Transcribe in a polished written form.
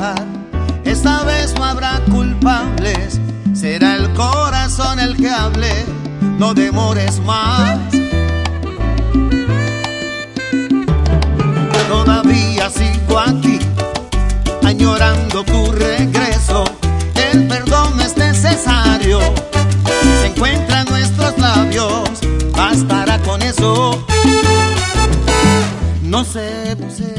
dejar. Esta vez no habrá culpables, será el corazón el que hable. No demores más. Todavía sigo aquí, añorando tu regreso. El perdón es necesario, se encuentra en nuestros labios, bastará con eso. No sé